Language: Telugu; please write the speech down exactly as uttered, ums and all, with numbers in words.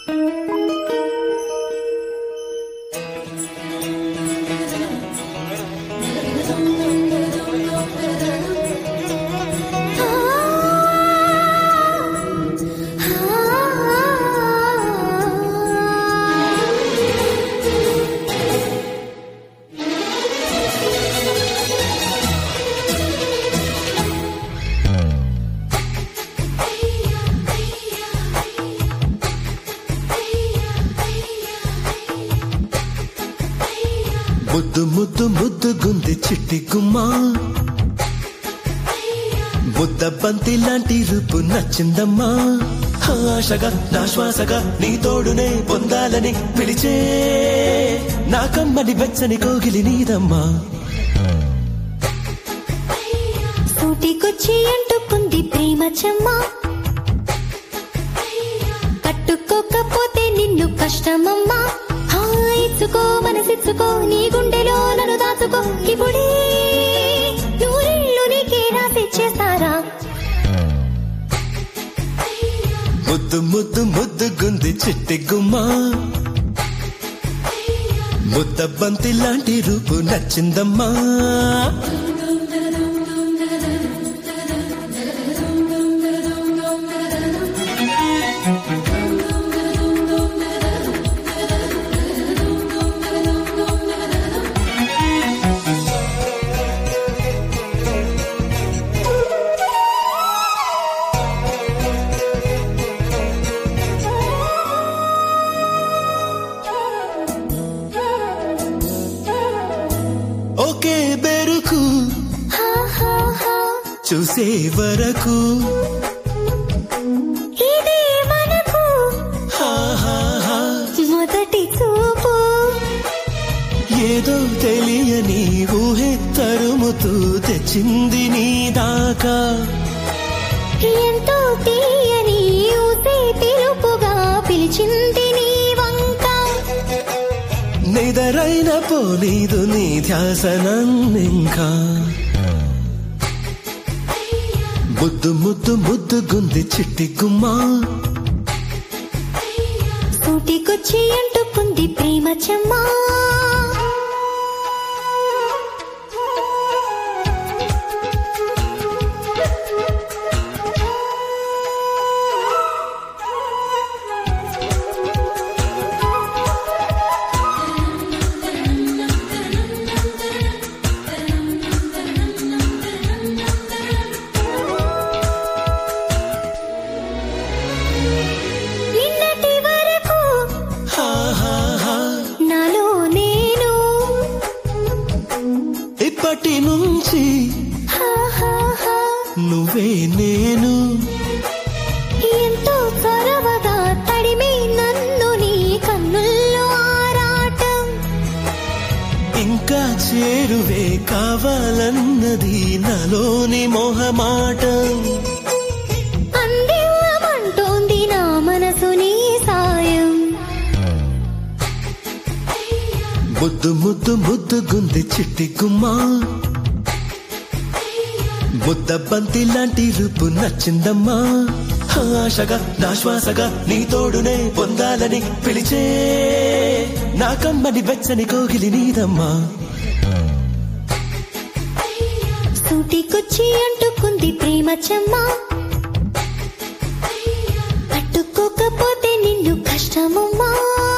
ముద్దు ముద్దు ముద్దు గుంది చిట్టి గుమ్మా, ముద్ద బంతి లాంటి రూపు నచ్చిందమ్మా. ఆశగా నా శ్వాసగా నీ తోడునే పొందాలని పిలిచే నా కమ్మని వెచ్చని కోగిలి నీదమ్మా. సూటికొచ్చి అంటుకుంది ప్రేమ చెమ్మ, కట్టుకోకపోతే నిన్ను కష్టమమ్మా. ఇచ్చుకో మనసిచ్చుకో నీ గుండెలో నన్ను దాచుకో, ఇప్పుడే నూరేళ్ళు నీకే రాసిచ్చేస్తారా. ముద్దు ముద్దు ముద్దు గుంది చిట్టి గుమ్మా, ముద్ద బంతి లాంటి రూపు నచ్చిందమ్మా. ఒకే బెరుకు చూసే వరకు ఇదే మనకు మొదటి చూపు, ఏదో తెలియని ఊహే తరుముతూ తెచ్చింది నీ దాకా. ఎంతో తీయని ఊసే పిలుపుగా పిలిచింది నీ వంక. నిదరైన పోనీదు నీ ధ్యాసనంకా. ముద్దు ముద్దు ముద్దు గుంది చిట్టి గుమ్మా, సూటికొచ్చి అంటుకుంది ప్రేమ చెమ్మ. ఇప్పటి నుంచి నువ్వే నేను, ఎంతో చొరవగా తడిమే నన్ను నీ కన్నుల్లో ఆరాటం. ఇంకా చేరువే కావాలన్నది నాలోని మోహమాటం. అందివ్వమంటోంది నా మనసు నీ సాయం. ముద్దు ముద్దు ముద్దు గుంది చిట్టి గుమ్మా, ముద్ద బంతి లాంటి రూపు నచ్చిందమ్మా. ఆశగా నా శ్వాసగా నీ తోడునే పొందాలని పిలిచే నా కమ్మని వెచ్చని కోగిలి నీదమ్మా. సూటికొచ్చి అంటుకుంది ప్రేమ చెమ్మ, కట్టుకోకపోతే నిన్ను కష్టమమ్మా.